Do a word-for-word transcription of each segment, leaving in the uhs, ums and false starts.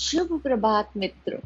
शुभ प्रभात मित्रों।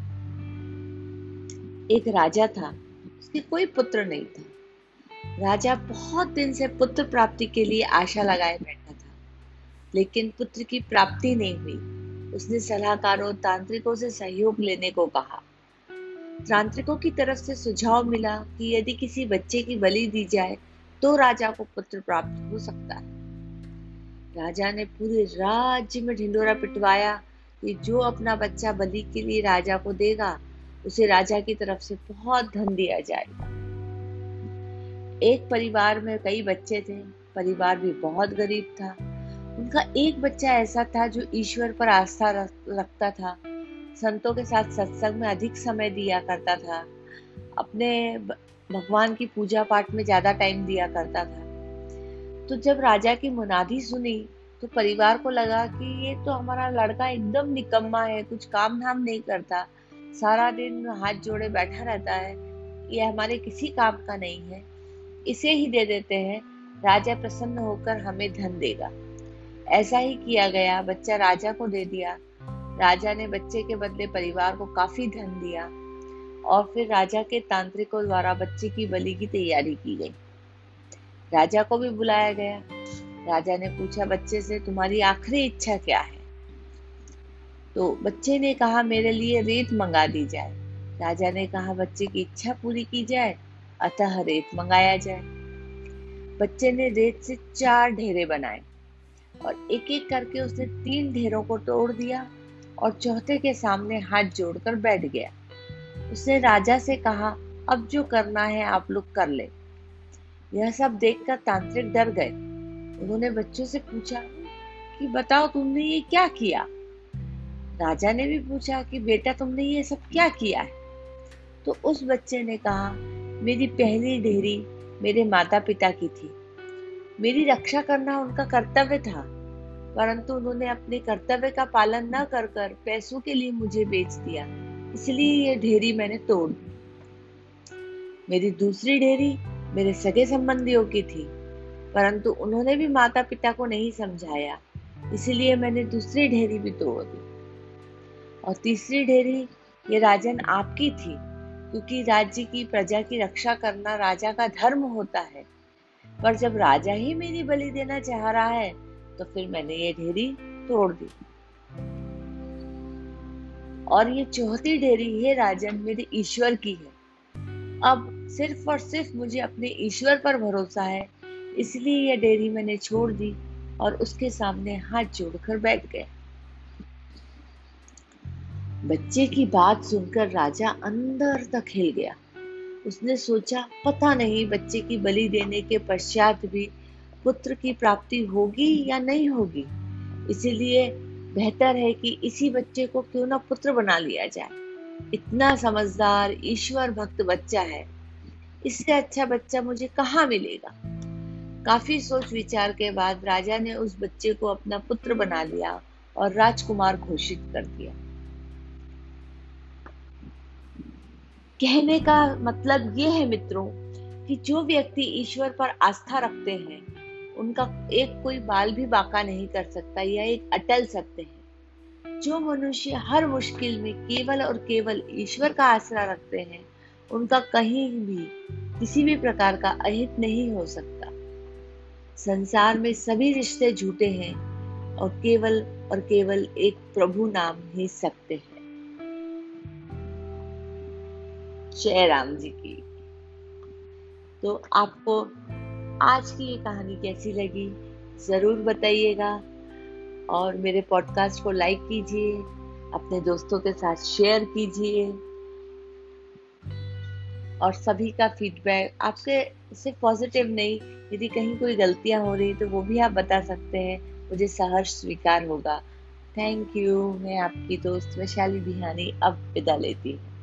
एक राजा था, उसके कोई पुत्र नहीं था। राजा बहुत दिन से पुत्र प्राप्ति के लिए आशा लगाए बैठा था, लेकिन पुत्र की प्राप्ति नहीं हुई। उसने सलाहकारों तांत्रिकों से सहयोग लेने को कहा। तांत्रिकों की तरफ से सुझाव मिला कि यदि किसी बच्चे की बलि दी जाए तो राजा को पुत्र प्राप्त हो सकता है। राजा ने पूरे राज्य में ढिंढोरा पिटवाया कि जो अपना बच्चा बलि के लिए राजा को देगा उसे राजा की तरफ से बहुत धन दिया जाएगा। एक परिवार में कई बच्चे थे। परिवार भी बहुत गरीब था। उनका एक बच्चा ऐसा था जो ईश्वर पर आस्था रखता था, संतों के साथ सत्संग में अधिक समय दिया करता था, अपने भगवान की पूजा पाठ में ज्यादा टाइम दिया करता था। तो जब राजा की मुनादी सुनी तो परिवार को लगा कि ये तो हमारा लड़का एकदम निकम्मा है, कुछ काम धाम नहीं करता, सारा दिन हाथ जोड़े बैठा रहता है, ये हमारे किसी काम का नहीं है, इसे ही दे देते हैं, राजा प्रसन्न होकर हमें धन देगा। ऐसा ही किया गया। बच्चा राजा को दे दिया। राजा ने बच्चे के बदले परिवार को काफी धन दिया और फिर राजा के तांत्रिकों द्वारा बच्चे की बलि की तैयारी की गई। राजा को भी बुलाया गया। राजा ने पूछा बच्चे से, तुम्हारी आखिरी इच्छा क्या है? तो बच्चे ने कहा, मेरे लिए रेत मंगा दी जाए। राजा ने कहा, बच्चे की इच्छा पूरी की जाए, अतः रेत मंगाया जाए। बच्चे ने रेत से चार ढेरे बनाए और एक एक करके उसने तीन ढेरों को तोड़ दिया और चौथे के सामने हाथ जोड़कर बैठ गया। उसने राजा से कहा, अब जो करना है आप लोग कर ले। यह सब देखकर तांत्रिक डर गए। उन्होंने बच्चों से पूछा कि बताओ तुमने ये क्या किया? राजा ने भी पूछा कि बेटा तुमने ये सब क्या किया है? तो उस बच्चे ने कहा, मेरी पहली ढेरी मेरे माता पिता की थी, मेरी रक्षा करना उनका कर्तव्य था, परंतु उन्होंने अपने कर्तव्य का पालन न कर कर पैसों के लिए मुझे बेच दिया, इसलिए ये ढेरी मैंने तोड़ दी। मेरी दूसरी ढेरी मेरे सगे संबंधियों की थी, परंतु उन्होंने भी माता पिता को नहीं समझाया, इसलिए मैंने दूसरी ढेरी भी तोड़ दी। और तीसरी ढेरी ये राजन आपकी थी, क्योंकि राज्य की प्रजा की रक्षा करना राजा का धर्म होता है, पर जब राजा ही मेरी बलि देना चाह रहा है तो फिर मैंने ये ढेरी तोड़ दी। और ये चौथी ढेरी है राजन मेरे ईश्वर की है। अब सिर्फ और सिर्फ मुझे अपने ईश्वर पर भरोसा है, इसलिए यह डेयरी मैंने छोड़ दी और उसके सामने हाथ जोड़कर बैठ गया। बच्चे की बात सुनकर राजा अंदर तक हिल गया। उसने सोचा, पता नहीं बच्चे की बलि देने के पश्चात भी पुत्र की प्राप्ति होगी या नहीं होगी, इसीलिए बेहतर है कि इसी बच्चे को क्यों ना पुत्र बना लिया जाए। इतना समझदार ईश्वर भक्त बच्चा है, इससे अच्छा बच्चा मुझे कहाँ मिलेगा। काफी सोच विचार के बाद राजा ने उस बच्चे को अपना पुत्र बना लिया और राजकुमार घोषित कर दिया। कहने का मतलब ये है मित्रों कि जो व्यक्ति ईश्वर पर आस्था रखते हैं उनका एक कोई बाल भी बांका नहीं कर सकता, या एक अटल सत्य है। जो मनुष्य हर मुश्किल में केवल और केवल ईश्वर का आसरा रखते हैं उनका कहीं भी किसी भी प्रकार का अहित नहीं हो सकता। संसार में सभी रिश्ते झूठे हैं और केवल और केवल एक प्रभु नाम ही सत्य है। जय राम जी की। तो आपको आज की ये कहानी कैसी लगी जरूर बताइएगा और मेरे पॉडकास्ट को लाइक कीजिए, अपने दोस्तों के साथ शेयर कीजिए और सभी का फीडबैक आपके सिर्फ पॉजिटिव नहीं, यदि कहीं कोई गलतियां हो रही तो वो भी आप बता सकते हैं, मुझे सहर्ष स्वीकार होगा। Thank you. मैं आपकी दोस्त वैशाली बिहानी अब विदा लेती हूँ।